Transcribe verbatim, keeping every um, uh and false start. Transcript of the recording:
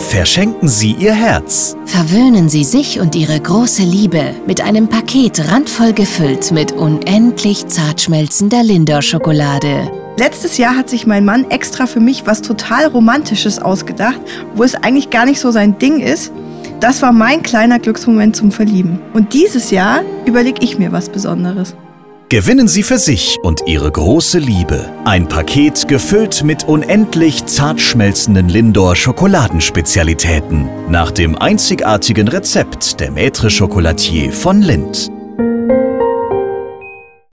Verschenken Sie Ihr Herz. Verwöhnen Sie sich und Ihre große Liebe mit einem Paket randvoll gefüllt mit unendlich zart schmelzender Lindor-Schokolade. Letztes Jahr hat sich mein Mann extra für mich was total Romantisches ausgedacht, wo es eigentlich gar nicht so sein Ding ist. Das war mein kleiner Glücksmoment zum Verlieben. Und dieses Jahr überlege ich mir was Besonderes. Gewinnen Sie für sich und Ihre große Liebe ein Paket gefüllt mit unendlich zart schmelzenden Lindor-Schokoladenspezialitäten nach dem einzigartigen Rezept der Maître Chocolatier von Lindt.